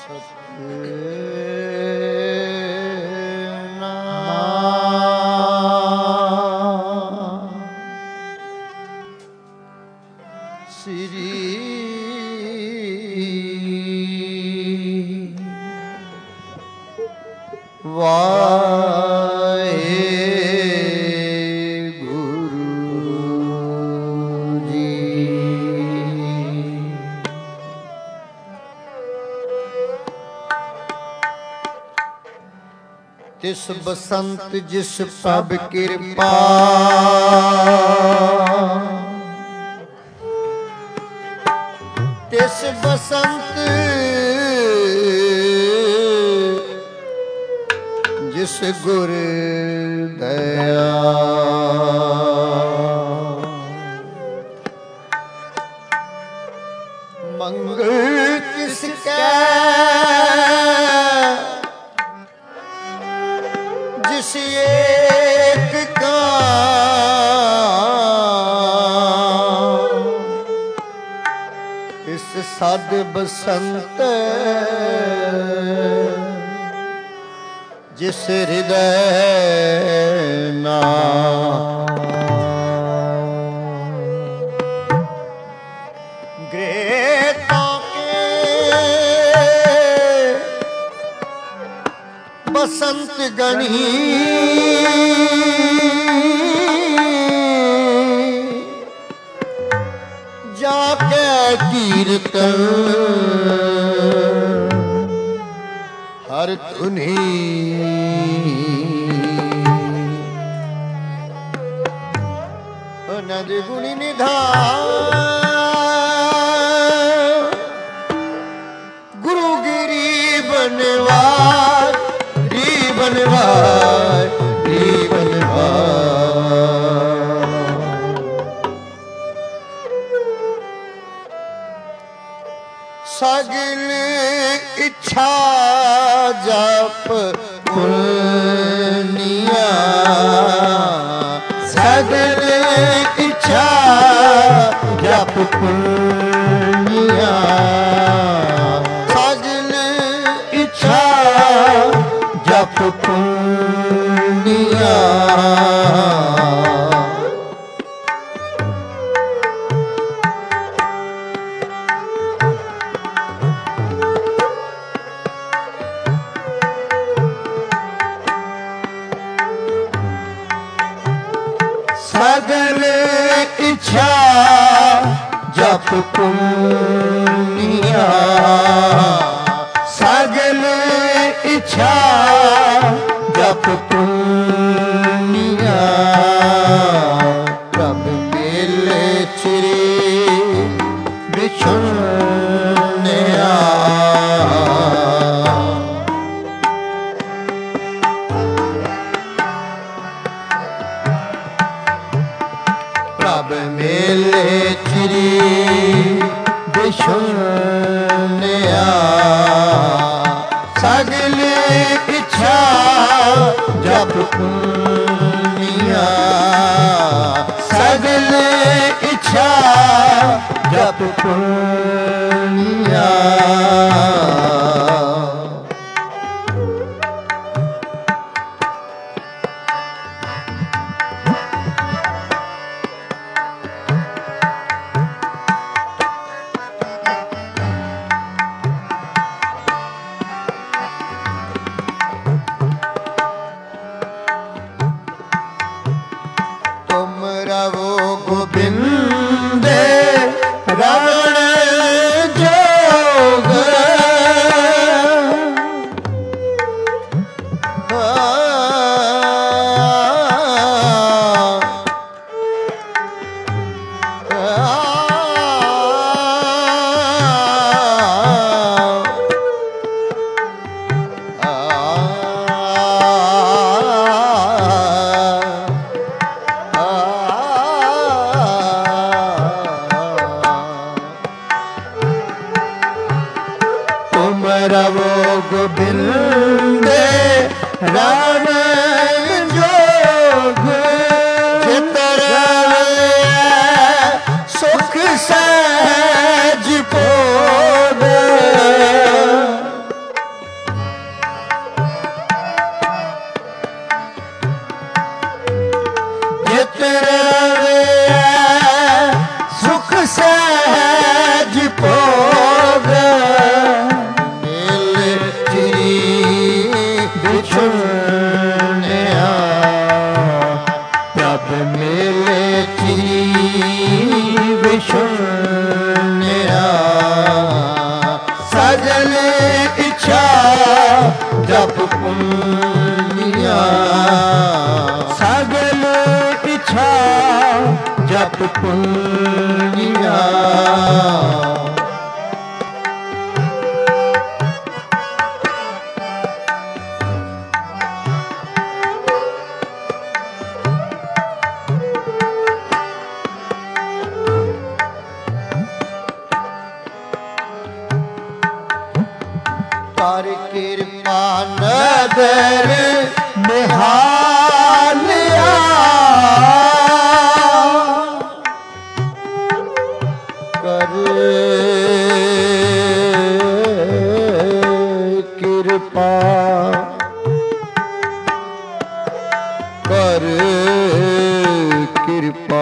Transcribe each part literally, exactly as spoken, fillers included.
ਤਿਸ ਬਸੰਤ ਜਿਸ ਪ੍ਰਭ ਕਿਰਪਾ ਤਿਸ ਬਸੰਤ ਜਿਸ ਗੁਰ ਦਇਆ ਮੰਗਲ ਕਿਸ ਕੈ जिस एक का इस साध बसंत जिस हृदय ना बसंत गणी जाके कीर्तन हर धुनी नद गुणी निधान गुरुगिरी बनवार बनवार री बनवार सगल इच्छा जप पुनिया सगल इच्छा जप पुनिया सगल इच्छा जप पुनिया सगल इच्छा जप पुनिया सगल इच्छा जप पुनिया प्रभ मेले चिरे बिछुनिया प्रभ मेले चिरे बिछुनिया सगल इच्छा जप पुनिया सगल इच्छा जप पुनिया गोविंद रावण जोग रवो गोविंद रावण जोग चितर सुख सहज भोग ਸਗਲ ਇੱਛਾ ਜਪ ਪੁੰਨੀਆ ਸਗਲ ਇੱਛਾ ਜਪ ਪੁੰਨੀਆ ਕਰ ਕਿਰਪਾ ਨਦਰ ਨਿਹਾਲਿਆ ਕਰ ਕਿਰਪਾ ਕਰ ਕਿਰਪਾ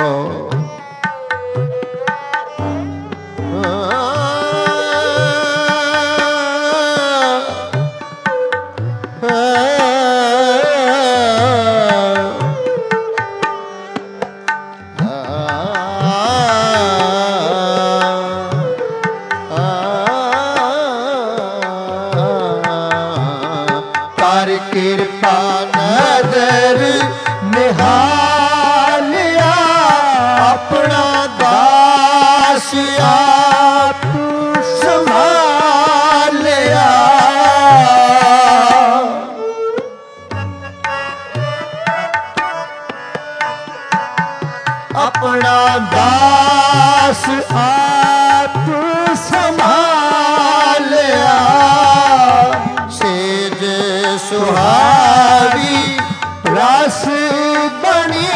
ਕਰ ਕਿਰਪਾ ਨਦਰ ਨਿਹਾਲਿਆ ਆਪਣਾ ਦਾਸ ਆਪ ਸੰਭਾਲਿਆ ਆਪਣਾ ਦਾਸ ਆਪ ਸੰਭਾਲਿਆ ਸੇਜ ਸੁਹਾਵੀ ਰਸ ਬਣੀ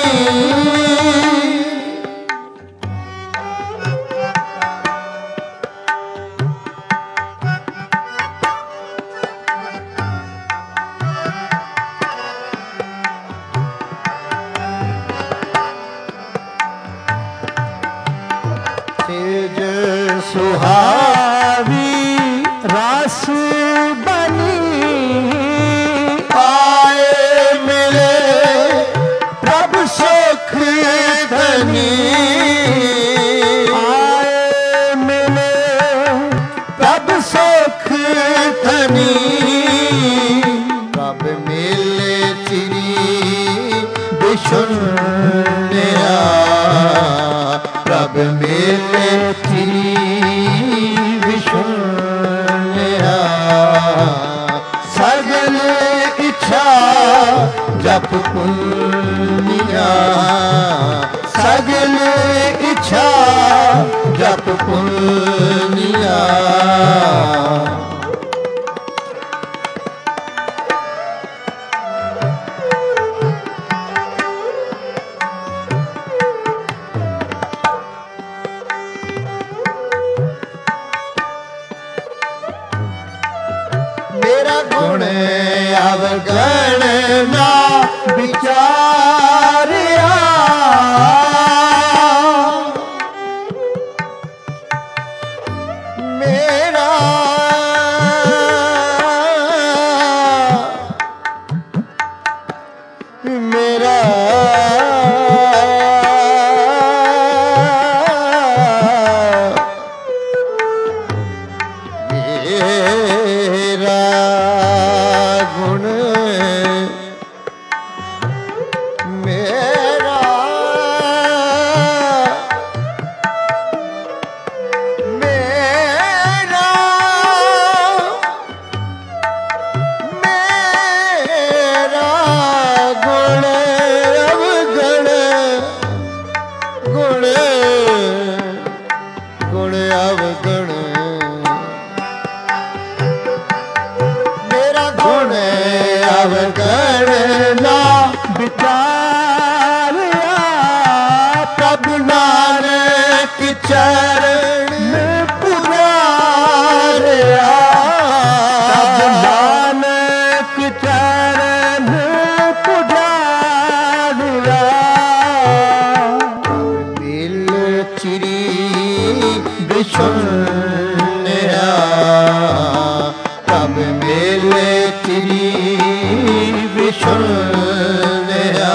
ਸੇਜ ਸੁਹਾਵੀ ਰਸ ਬਣੀ ਆਏ ਮਿਲੇ ਪ੍ਰਭ ਸੁਖ ਧਨੀ ਆਏ ਮਿਲੇ ਪ੍ਰਭ ਸੁਖ ਧਨੀ ਪ੍ਰਭ ਮਿਲੇ ਚਿਰੀ ਬਿਸ਼ੁੰਨਿਆ ਪ੍ਰਭ ਮਿਲੇ ਚਿਰੀ ਵਿਸ਼ੁੰਨਿਆ ਸਗਲ ਇੱਛਾ ਜਪ ਪੁੰਨੀਆ ਸਗਲ ਇੱਛਾ ਜਪ ਪੁੰਨੀਆ ਮੇਰਾ ਗੁਣ ਅਵਗਣ ਨਾ ਵਿਚਾਰਿਆ ਮੇਰਾ ਮੇਰਾ ਗੁਣ ਮੇਰਾ ਮੇਰਾ ਮੇਰਾ ਗੁਣ ਅਵਗਣ ਗੁਣ ਗੁਣ ਅਵਗਣ ਅਵਗਣ ਨਾ ਵਿਚਾਰਿਆ ਪ੍ਰਭ ਨਾਨਕ ਚਰਨ ਪੁਜਾਰਿਆ ਪ੍ਰਭ ਨਾਨਕ ਚਰਨ ਪੁਜਾਰਿਆ ਮਿਲ ਚਿਰੀ ਬਿਸ਼ੁੰਨਿਆ ਪ੍ਰਭ ਮਿਲੇ ਚਿਰੀ ਵਿਸ਼ੁੰਨਿਆ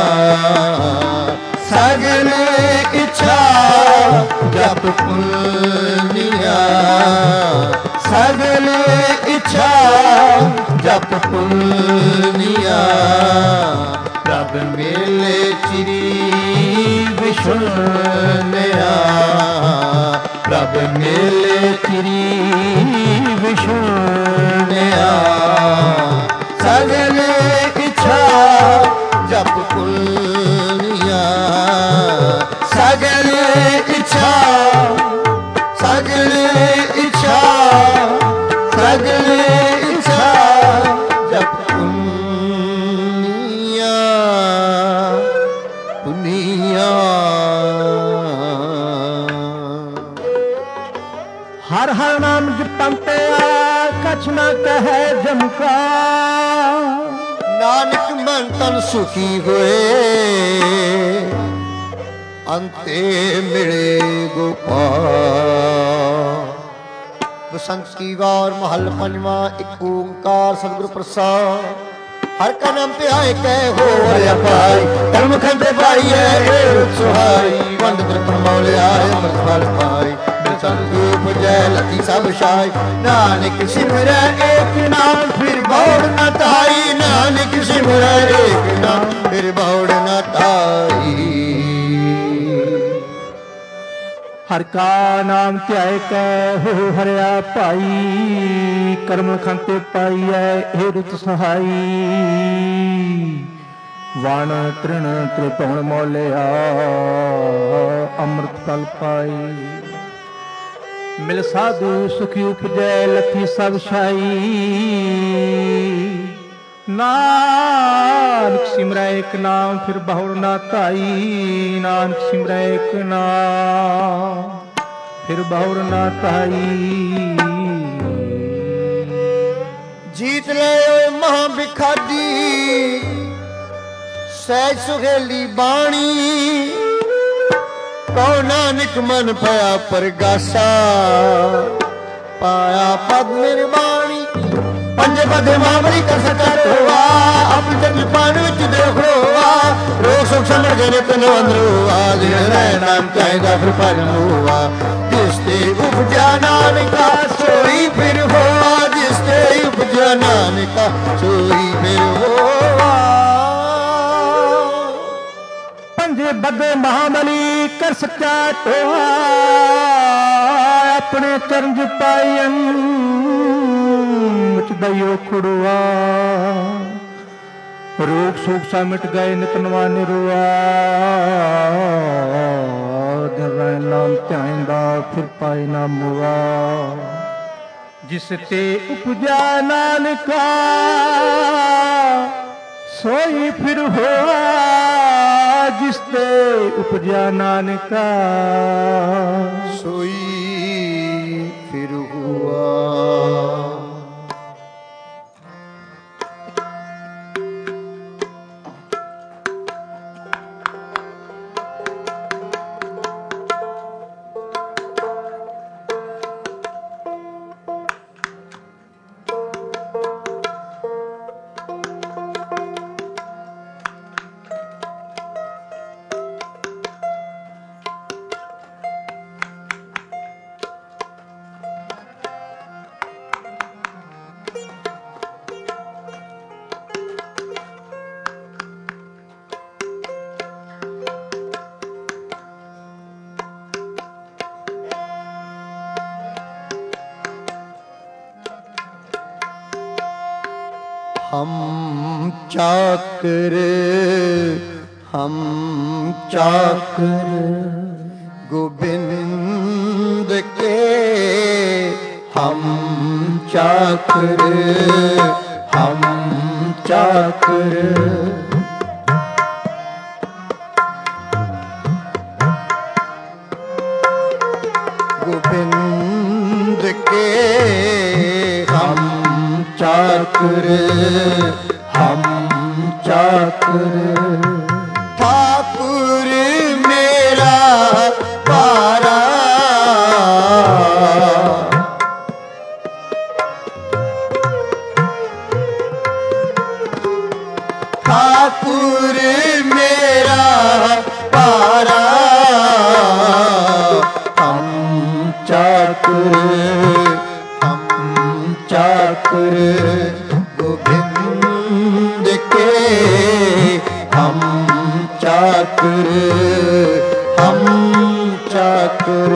ਸਗਲ ਇੱਛਾ ਜਪ ਪੁੰਨੀਆ सगल इच्छा जप पुनिया प्रभ मेले चिरी विशुनिया प्रभ मेले चिरी विशुनिया सगल इच्छा जप पुनिया सगल इच्छा सगल इच्छा सगल इच्छा जप पुनिया पुनिया हर हर नाम जपते कछ न कहे जमका नानक मन तन सुखी हुए अंते मिले गोपाल। बसंत की वार महल पंजवा एक ओंकार सतगुरु प्रसाद हर का नाम पे आए कह हो हरिया पाई कर्म खंडे पाई है सुहाई वंद कृपण मौले आए अमृत फल पाई संरूप जय लती सब शाई नानक सिमर एक नाम फिर बौड़ न ताई नानक सिमर एक नाम फिर बौड़ न ताई। हर का नाम ध्याय कै हो हरिया भाई कर्म खंते पाई है हे रुत सहाई वण तृण त्रिभुवन मौलिया अमृत फल पाई मिल साधु सुखी उपजै लथी सब शाई नानक सिमरै एक नाम फिर बहुड़ ना ताई नानक सिमरै एक नाम फिर बहुड़ ना ताई। जीत ले महा बिखादी सहज सुहेली बाणी कौ नानक मन पया परगासा पाया पद निर्वाणी पंजे पदे मामली कर सका रोवा अपने जन्म पान विच देख रोवा रोग सुख समझ गए तन अंदरोवा जिन्हें नाम चाहेगा फिर पालन हुआ जिसते उपजा नानका सोई फिर हुआ जिसते उपजा नानका सोई फिर हुआ। पंजे बदे महाबली कर सका टोआ अपने चरण पायन दयो खुड़ुआ रोग शोक सा मिट गए नितनवा निरुआ धरै नाम ध्याइंदा फिर पाए ना मुआ जिस ते उपजा नानका सोई फिर हुआ जिस ते उपजा नानका सोई फिर हुआ। हम चाकर हम चाकर गोविंद के हम चाकर हम चाकर गोविंद के हम चाकर हम चाकर ठाकुर मेरा पारा ठाकुर मेरा पारा हम चाकर हम चाकर गोविंद के हम चाकर हम चाकर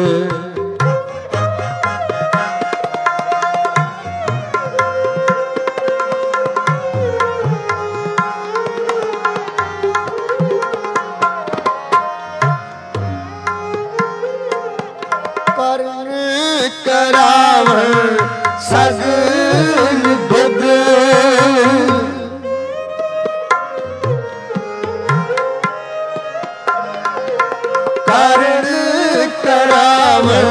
करण करावन सगल बुध करण करावन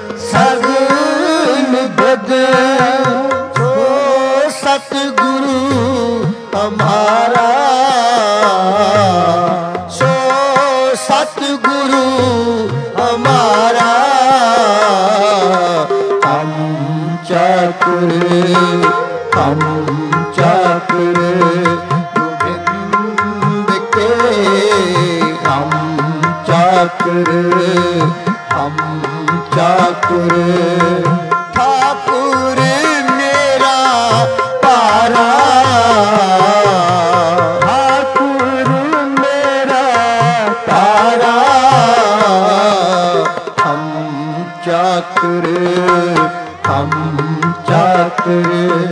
सगल बुध जो सतगुरु हमारा सो सतगुरु हमारा हम चाकर हम चाकर गोविंद के हम चाकर हम चाकर ठाकुर मेरा पारा ठाकुर मेरा पारा हम चाकर हम चाकर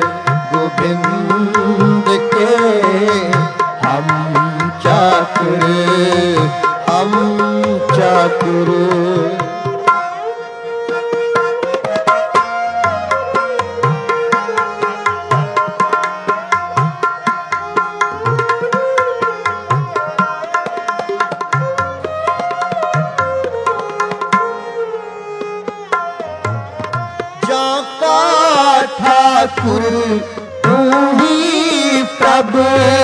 गोविंद के हम चाकर हम चाकर ठाकुर तू ही प्रभु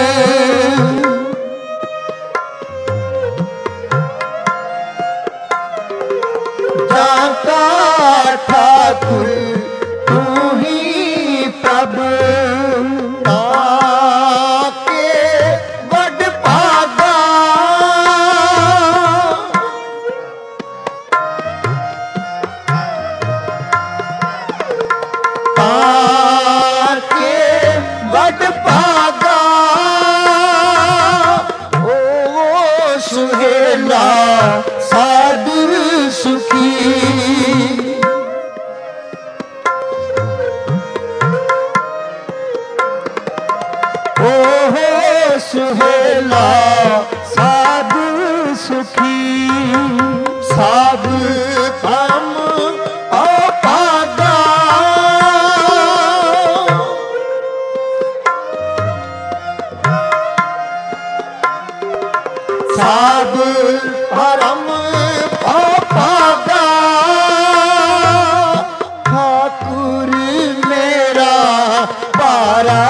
जाका ठाकुर तू ही प्रभु ताके बड़ भागा ताके बड़ भागा ओ सुहेला साधु सुखी ओ सुहेला साधु सुखी साधु हम अपागा साधु परम अपागा ठाकुर मेरा पारा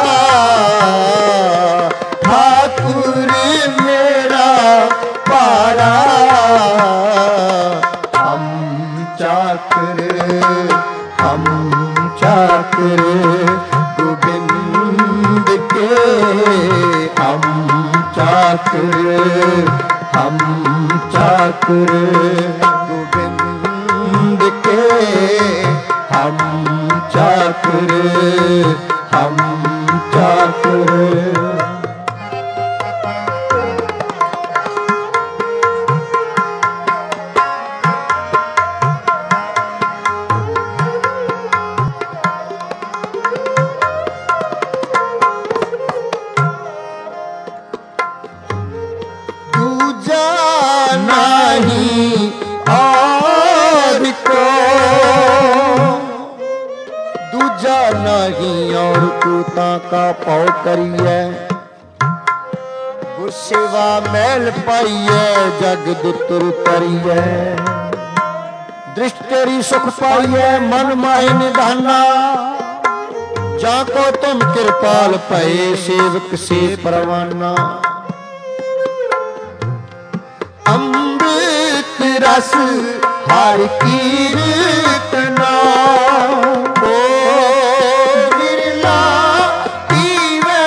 ठाकुर मेरा पारा हम चाकर हम चाकर गोविंद के हम चाकर हम चाकर गोविंद के हम चाकर हम चाकर दूजा नहीं और को दूजा नहीं और कूता का पाव करिए गुस्सेवा मैल पाइए जग दुतुर करिए दृष्टि सुख पाइए मन माय निधाना जाको तुम कृपाल पाए सेवक से परवाना अमृत रस हर कीर्तना ओ बिरला पीवे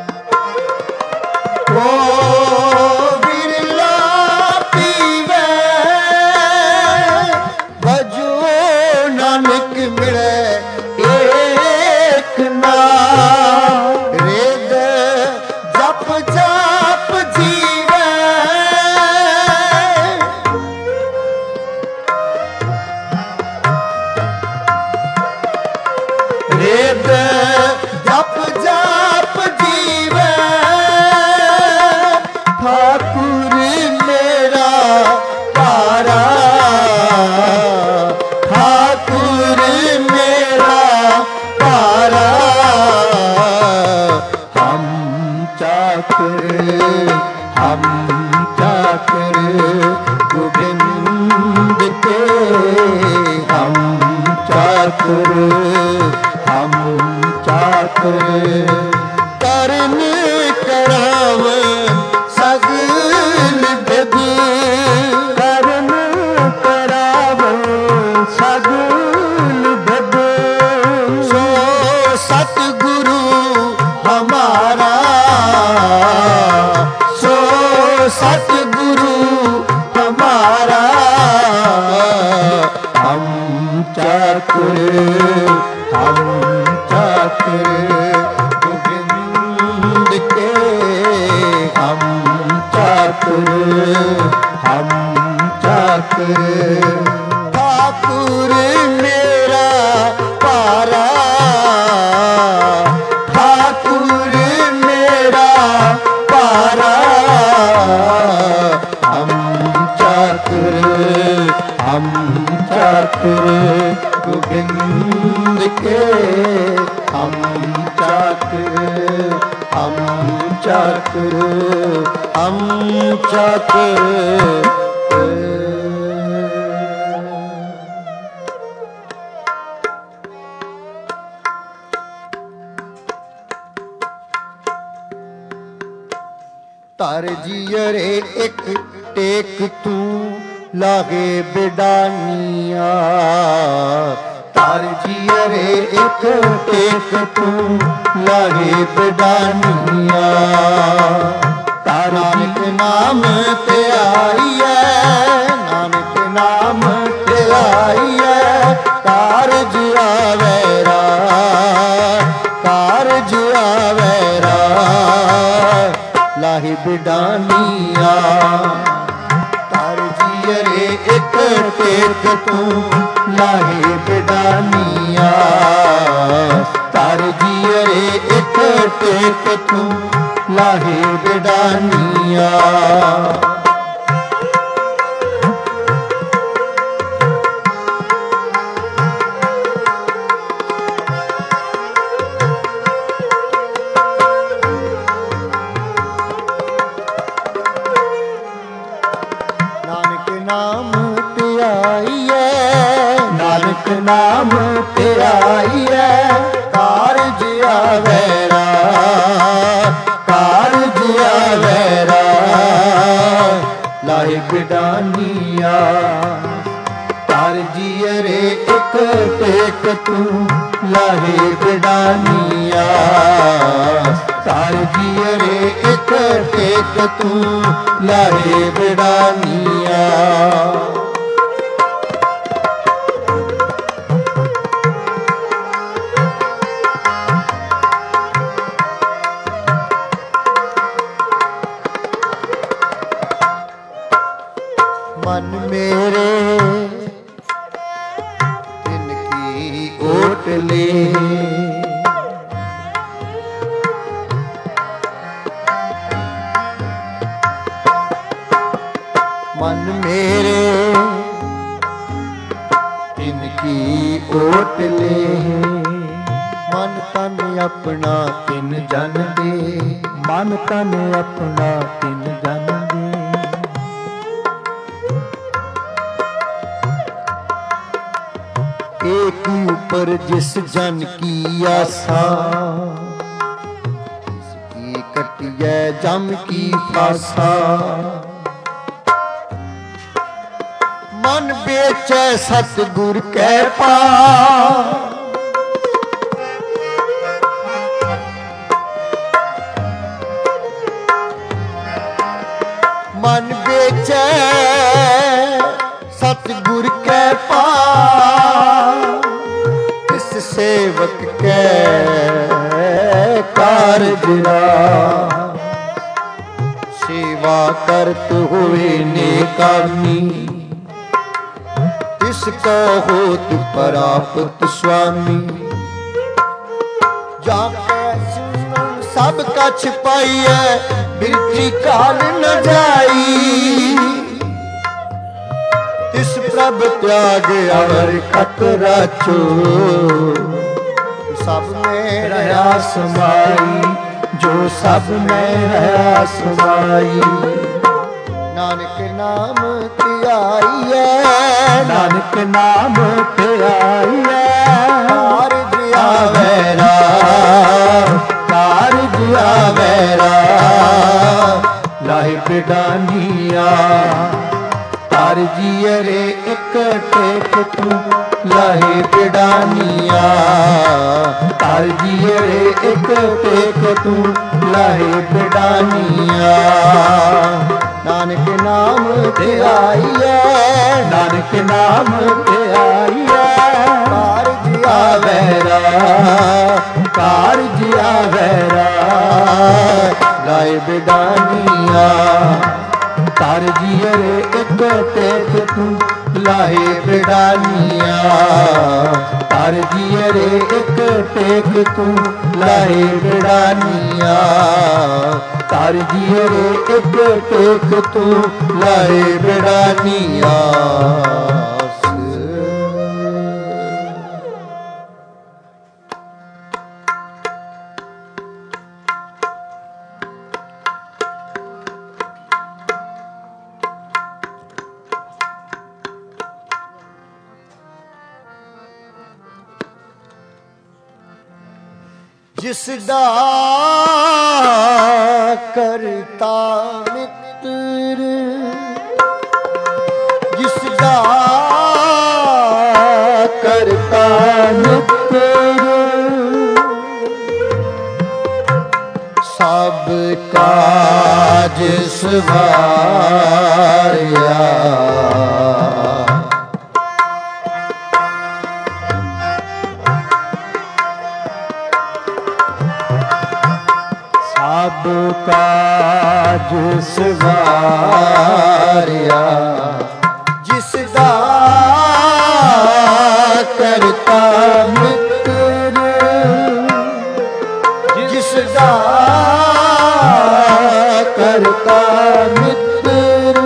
ओ बिरला पीवे चाकर हम चाकर करन करावन सगल विद करन करावन सगल विद सो सतगुरु हमारा सो सतगुरु हमारा हम चाकर हम चाकर गोविंद के हम चाकर हम चाकर ठाकुर मेरा पारा ठाकुर मेरा पारा हम चाकर हम चाकर गोविंद के हम चाकर हम चाकर हम चाकर तार जियरे एक टेक तू लागे बिडानिया तार जियरे एक टेक तू लागे बिडानिया नानक नाम ते आई है नानक नाम ते आई है कारज आवेरा कारज आवेरा लाही बिडानिया तार जियरे एक टेक तू लाही बिडानिया तार जियरे एक टेक तू लाही बिडानिया नाम ते आई है नानक नाम ते आई है कारज आवेरा कारज आवेरा लाही बिडानिया तार जियरे एक टेक तू लाही बिडानिया तार जियरे एक टेक तू लाही बिडानिया मन मेरे तिनकी ओट ले मन मेरे तिनकी ओट ले मन तन अपना तिन जन दे मन तन अपना तिन जन दे एक ऊपर जिस जन की आशा इसकी कटिए जम की फासा मन बेचे सतगुर के पास मन बेचे सतगुर के पास इस सेवक के कारजरा सेवा करत हुए नेकामी इसको होत परापत स्वामी जाके सब का छिपाइए बिरती काल न जाई इस प्रभ त्याग अवर खतरा चो सब में रहा समाई जो सब में रहा समाई नानक नाम ते आई है नानक नाम ते आई है ਲਾਹੇ ਬਿਡਾਨੀਆ। ਤਾਰ ਜੀਅਰੇ ਇੱਕ ਟੇਕ ਤੂੰ ਲਾਹੇ ਬਿਡਾਨੀਆ। ਤਾਰ ਜੀਅਰੇ ਇੱਕ ਟੇਕ ਤੂੰ ਲਾਹੇ ਬਿਡਾਨੀਆ। ਨਾਨਕ ਨਾਮ ਤੇ ਆਈਐ, ਨਾਨਕ ਨਾਮ ਤੇ ਆਈਐ। ਕਾਰਜ ਆਵੈਰਾ ਕਾਰਜ ਆਵੈਰਾ ਲਾਏ ਬਿਡਾਨੀਆ। ਤਾਰ ਜੀਅਰੇ ਇੱਕ ਟੇਕ ਤੂੰ ਲਾਹੇ ਬਿਡਾਨੀਆ। ਤਾਰ ਜੀਅਰੇ ਇੱਕ ਟੇਕ ਤੂੰ ਲਾਹੇ ਬਿਡਾਨੀਆ। ਤਾਰ ਜੀਅਰੇ ਇੱਕ ਟੇਕ ਤੂੰ ਲਾਹੇ ਬਿਡਾਨੀਆ। ਜਿਸ ਦਾ ਕਰਤਾ ਮਿੱਤਰ, ਜਿਸ ਦਾ ਕਰਤਾ ਮਿੱਤਰ, ਸਭ ਕਾਜ ਸਵਾਰਿਆ। ਸਭ ਕਾਜ ਸਵਾਰਿਆ। ਜਿਸ ਦਾ ਕਰਤਾ ਮਿੱਤਰ, ਜਿਸ ਦਾ ਕਰਤਾ ਮਿੱਤਰ,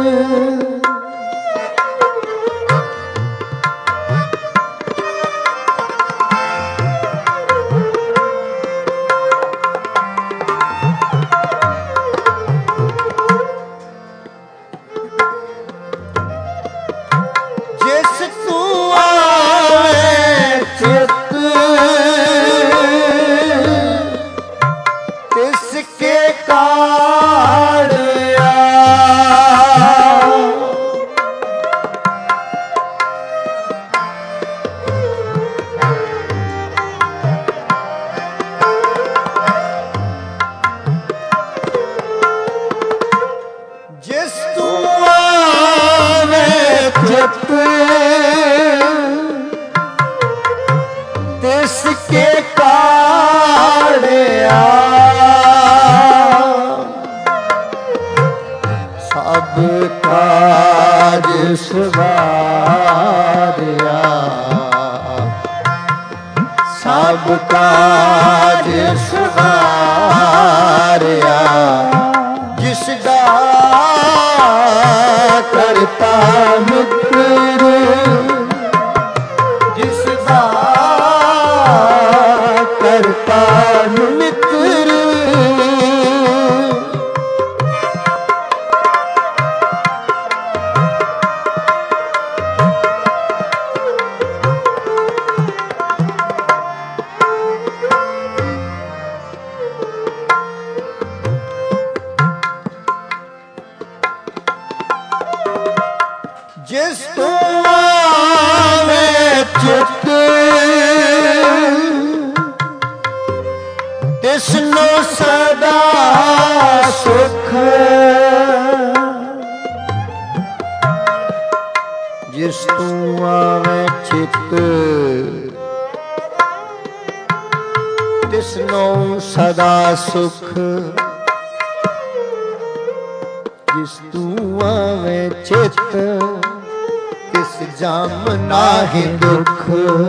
ਜਿਸ ਤੂੰ ਆਵੇਂ ਚਿਤ ਤਿਸ ਕੇ ਕਾੜਿਆ। ਸਭ ਕਾਜ ਸਵਾਰਿਆ। ਸਭ ਕਾਜ ਸਵਾਰਿਆ। ਜਿਸ ਦਾ ਕਰਤਾ ਮਿੱਤਰ, ਜਿਸ ਦਾ ਕਰਤਾ ਮਿੱਤਰ, ਜਿਸ ਤੂੰ ਆਵੇਂ ਚਿਤ ਤਿਸਨੂੰ ਸਦਾ ਸੁਖ। ਜਿਸ ਤੂੰ ਆਵੇਂ ਚਿਤ ਤਿਸਨੂੰ ਸਦਾ ਸੁਖ। ਜਿਸ ਤੂੰ ਆਵੇਂ ਚਿਤ ਤਿਸ ਜਮ ਨਾਹਿ ਦੁਖ।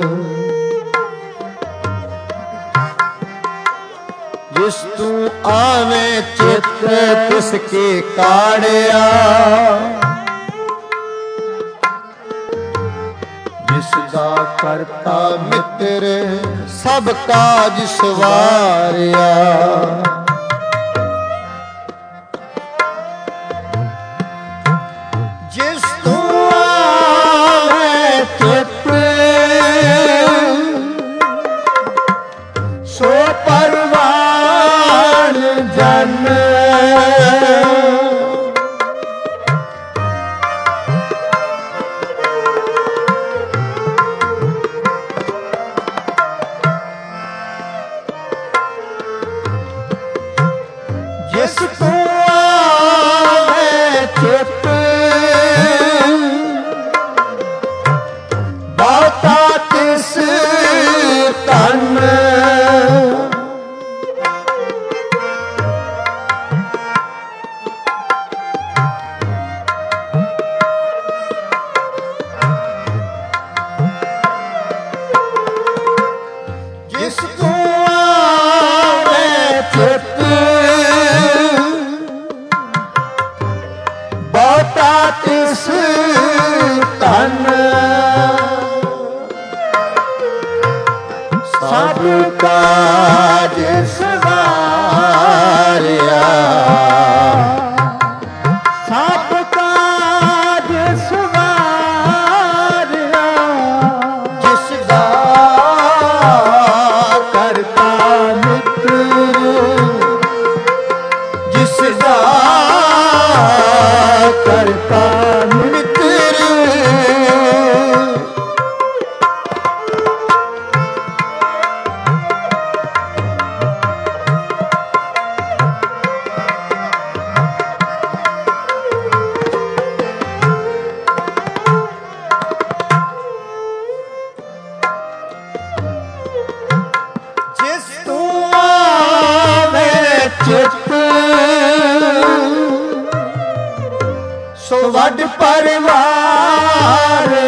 ਜਿਸ ਤੂੰ ਆਵੇਂ ਚਿਤ ਤਿਸ ਕੇ ਕਾੜਿਆ। ਜਿਸ ਦਾ ਕਰਤਾ ਮਿੱਤਰ ਸਭ ਕਾਜ ਸਵਾਰਿਆ। ਜਿਸ ਤੂੰ ਆਵੇਂ ਚਿਤ ਸੋ ਪਰਵਾਨ ਜਨ। ਵੱਡ ਪਰਿਵਾਰ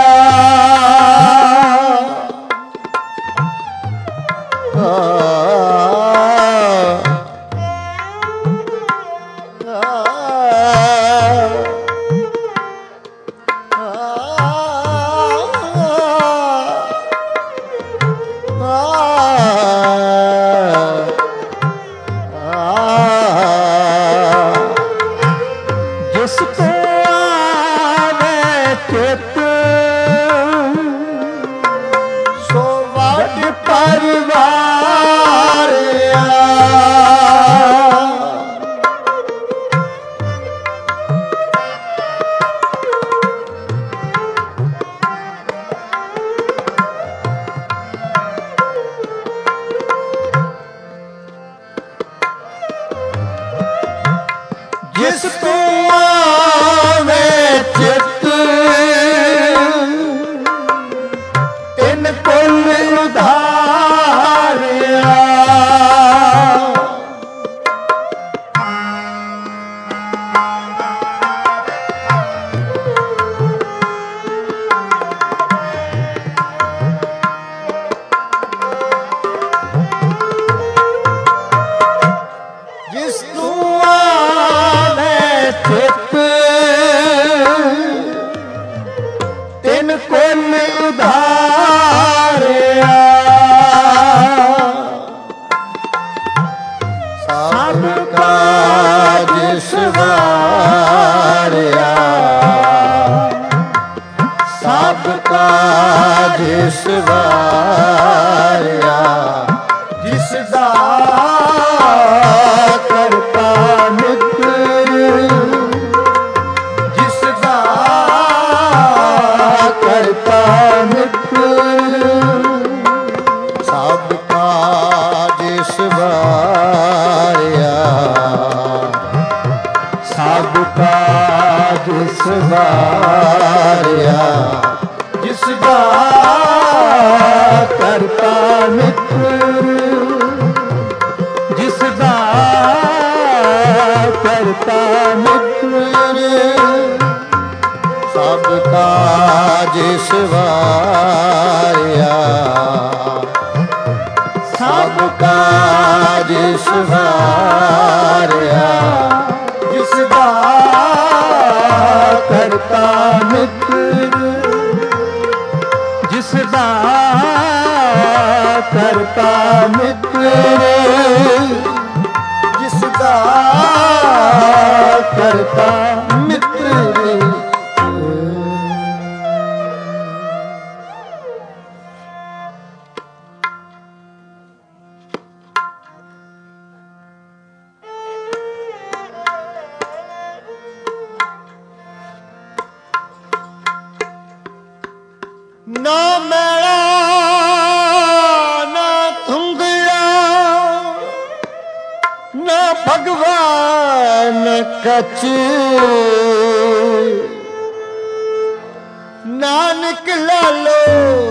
नानक लालो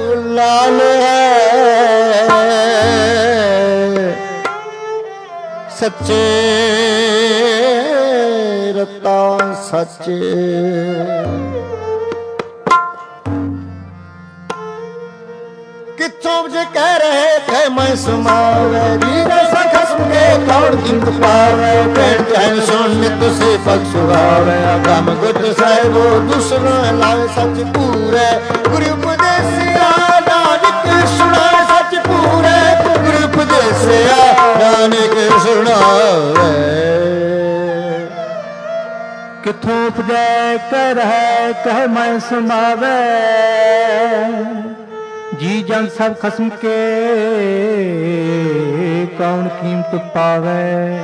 लाल है सच्चे रता सच्चे किथों जे कह रहे थे मैं सुनावे जैसा खस्म के कौन किंत पावे पेट चैन सुन तुसे पक्ष सुहावे गम गुट साहिबो दुसरा लाए सच पूरे गुरु उपदेसिया नानक सुनाए सच पूरे गुरु उपदेसिया नानक सुनावे किथों उपजै कर है कह मैं सुनावे जी जन सब खस्म के कौन कीमत पावे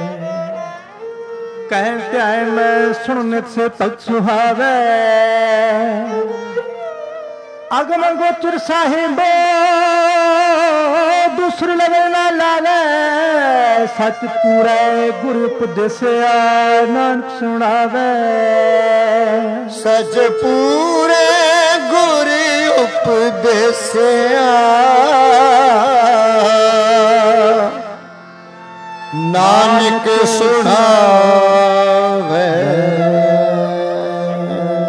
कहते हैं मैं सुनने से पग सुहावे अगम गोचर साहिबो दूसरे लगे ना लागे सच पूरा गुरु उपदेसिया नानक सुनावे सच पूरे गुरु उपदेसिया नानक सुनावे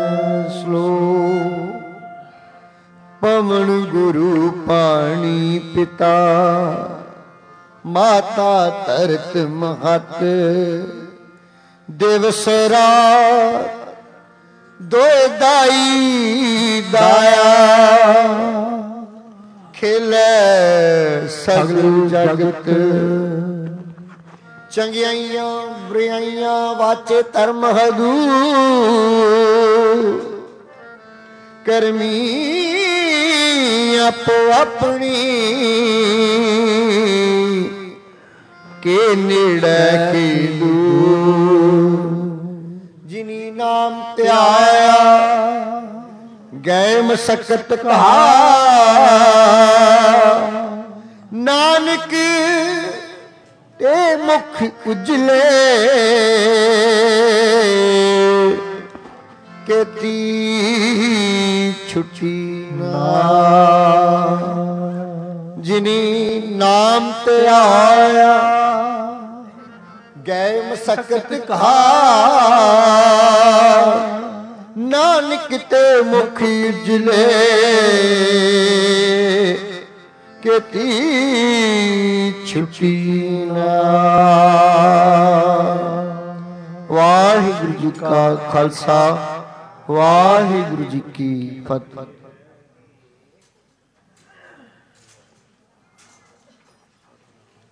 ਪਵਨ ਗੁਰੂ ਪਾਣੀ ਪਿਤਾ ਮਾਤਾ ਧਰਤ ਮਹਤ ਦਿਵਸ ਰਾਤ ਦੋਇ ਦਾਈ ਦਾਇਆ ਖੇਲੇ ਸਗਲ ਜਗਤ ਚੰਗਿਆਈਆਂ ਬੁਰਾਈਆਂ ਵਾਚੇ ਧਰਮ ਹਦੂਰ ਕਰਮੀ ਆਪੋ ਆਪਣੀ ਕੇ ਨੇੜੇ ਕੇ ਦੂਰ ਜਿਨੀ ਨਾਮ ਧਿਆਇਆ ਗਏ ਮਸਕਤ ਕਹਾ ਨਾਨਕ ਤੇ ਮੁਖ ਉਜਲੇ ਕੇਤੀ ਛੁੱਟੀ ਨਾ ਜਿਨੀ ਨਾਮ ਤੇ ਆਇਆ ਗਏ ਮਸਕਤ ਕਹਾ ਨਾਨਕ ਤੇ ਮੁਖ ਉਜਲੇ ਕੇਤੀ ਛੁੱਟੀ ਨਾ। ਵਾਹਿਗੁਰੂ ਜੀ ਕਾ ਖਾਲਸਾ ਵਾਹਿਗੁਰੂ ਜੀ ਕੀ ਫਤਿਹ।